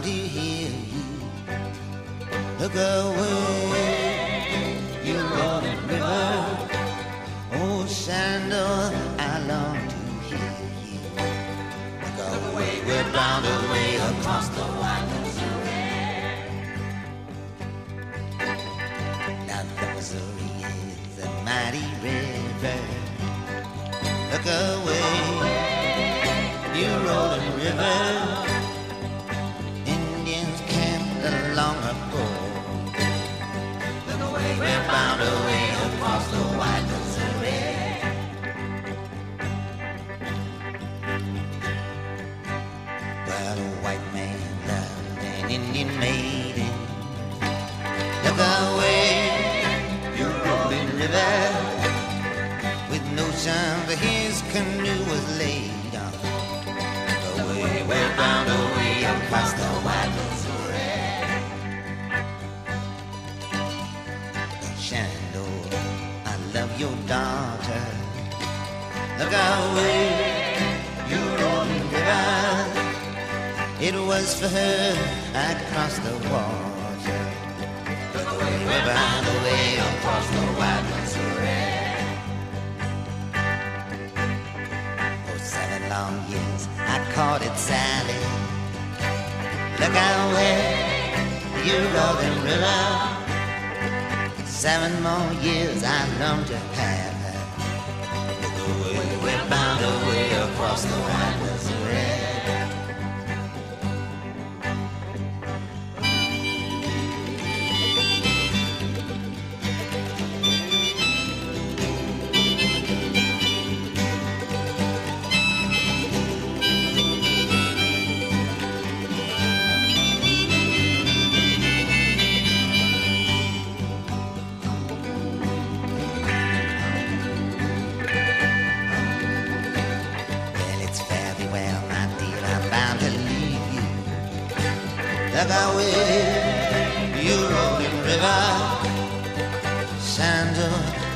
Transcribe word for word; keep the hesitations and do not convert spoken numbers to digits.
to hear you. Look away, you rolling river. Oh, Shenandoah, I long to hear you. Look away, we're bound away across the wide Missouri. Now the Missouri is a mighty river. Look away, you rolling river. Indians camped long ago. Look away, we're bound away across the wide Missouri. Well, a white man loved an Indian maiden. Look away, you rolling river. With notions that his canoe was laid on. Look away, we're bound away across the wide Missouri. Shenandoah, I love your daughter. Look away, you rolling river. It was for her I crossed the water. Look away, we're bound away across the wide Missouri. Long years I called it Sally. Look away, you rolling river. Seven more years I long to have her. Look away, we're bound away across the wide Missouri. Look away, you rolling river. Shenandoah,